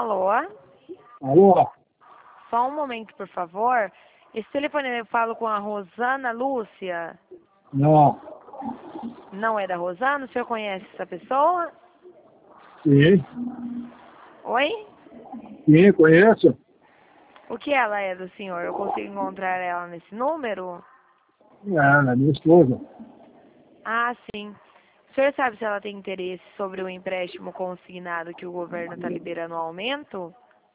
Alô? Alô? Só um momento, por favor. Esse telefone eu falo com a Rosana Lúcia. Não. Não é da Rosana? O senhor conhece essa pessoa? Sim. Oi? Sim, conheço. O que ela é do senhor? Eu consigo encontrar ela nesse número? Ela é minha esposa. Ah, sim. O senhor sabe se ela tem interesse sobre o empréstimo consignado que o governo está liberando o aumento?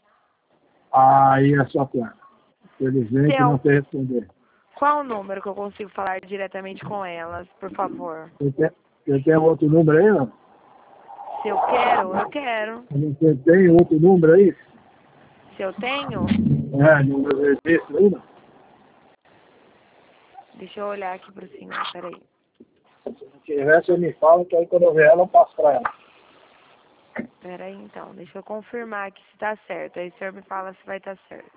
Aí é só plano. Infelizmente não sei responder. Qual o número que eu consigo falar diretamente com elas, por favor? Você tem outro número aí, não? Se eu quero, eu quero. Você tem outro número aí? Se eu tenho, Número desse aí, não? deixa eu olhar aqui pro senhor, peraí. Se não tiver, você me fala, que aí quando eu ver ela, eu passo pra ela. Peraí então, deixa eu confirmar aqui se tá certo. Aí o senhor me fala se vai estar certo.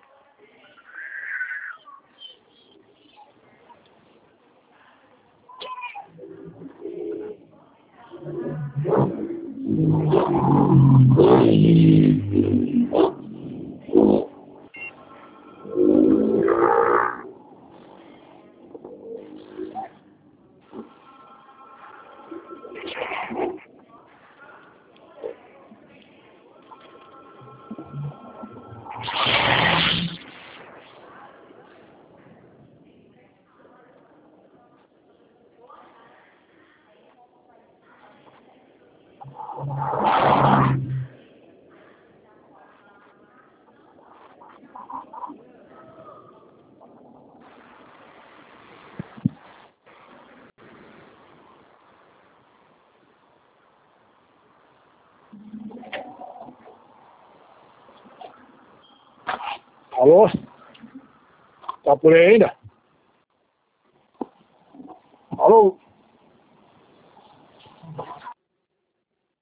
Alô? Tá por aí ainda? Alô?